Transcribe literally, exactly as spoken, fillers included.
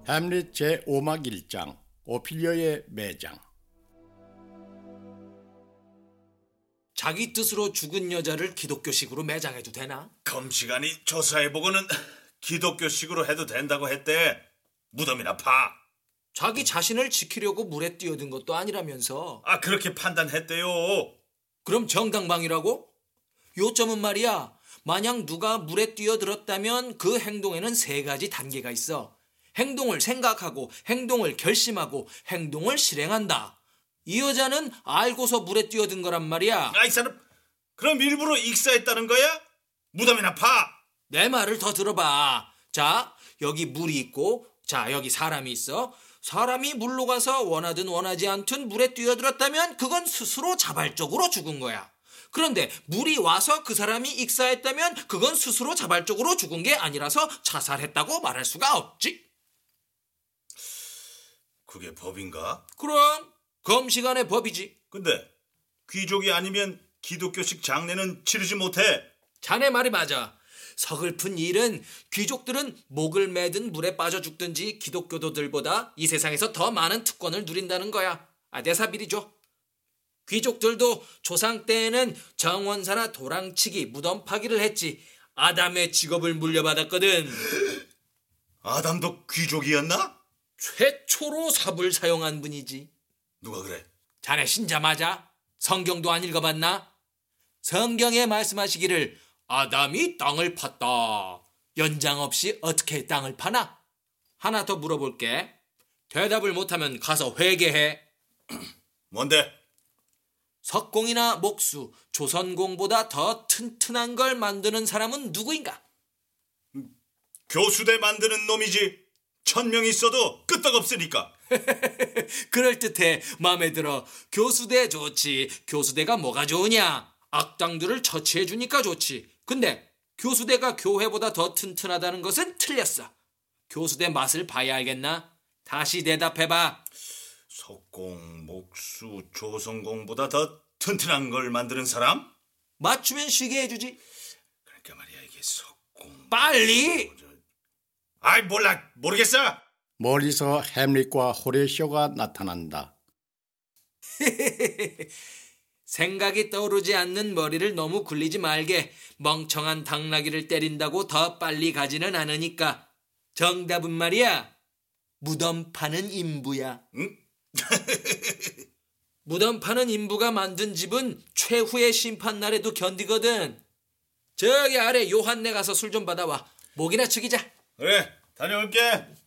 햄릿 제오막 일 장 오피리아의 매장. 자기 뜻으로 죽은 여자를 기독교식으로 매장해도 되나? 검시관이 조사해보고는 기독교식으로 해도 된다고 했대. 무덤이나 파. 자기 자신을 지키려고 물에 뛰어든 것도 아니라면서. 아, 그렇게 판단했대요. 그럼 정당방위라고? 요점은 말이야, 만약 누가 물에 뛰어들었다면 그 행동에는 세 가지 단계가 있어. 행동을 생각하고, 행동을 결심하고, 행동을 실행한다. 이 여자는 알고서 물에 뛰어든 거란 말이야. 아, 이 사람 그럼 일부러 익사했다는 거야? 무덤이나 파. 내 말을 더 들어봐. 자, 여기 물이 있고, 자, 여기 사람이 있어. 사람이 물로 가서 원하든 원하지 않든 물에 뛰어들었다면 그건 스스로 자발적으로 죽은 거야. 그런데 물이 와서 그 사람이 익사했다면 그건 스스로 자발적으로 죽은 게 아니라서 자살했다고 말할 수가 없지. 그게 법인가? 그럼 검시간의 법이지. 근데 귀족이 아니면 기독교식 장례는 치르지 못해. 자네 말이 맞아. 서글픈 일은 귀족들은 목을 매든 물에 빠져 죽든지 기독교도들보다 이 세상에서 더 많은 특권을 누린다는 거야. 아, 내사 미리 줘. 귀족들도 조상 때에는 정원사나 도랑치기, 무덤 파기를 했지. 아담의 직업을 물려받았거든. 아담도 귀족이었나? 최초로 삽을 사용한 분이지. 누가 그래? 자네 신자 맞아? 성경도 안 읽어봤나? 성경에 말씀하시기를 아담이 땅을 팠다. 연장 없이 어떻게 땅을 파나? 하나 더 물어볼게. 대답을 못하면 가서 회개해. 뭔데? 석공이나 목수, 조선공보다 더 튼튼한 걸 만드는 사람은 누구인가? 교수대 만드는 놈이지. 천명 있어도 끄떡없으니까. 그럴듯해. 마음에 들어. 교수대 좋지. 교수대가 뭐가 좋으냐? 악당들을 처치해주니까 좋지. 근데 교수대가 교회보다 더 튼튼하다는 것은 틀렸어. 교수대 맛을 봐야 알겠나? 다시 대답해봐. 석공, 목수, 조선공보다 더 튼튼한 걸 만드는 사람? 맞추면 쉬게 해주지. 그러니까 말이야, 이게 석공... 빨리! 아이, 몰라. 모르겠어. 멀리서 햄릿과 호레시오가 나타난다. 생각이 떠오르지 않는 머리를 너무 굴리지 말게. 멍청한 당나귀를 때린다고 더 빨리 가지는 않으니까. 정답은 말이야, 무덤 파는 인부야. 응? 무덤 파는 인부가 만든 집은 최후의 심판날에도 견디거든. 저기 아래 요한네 가서 술 좀 받아와. 목이나 축이자. 그래, 다녀올게.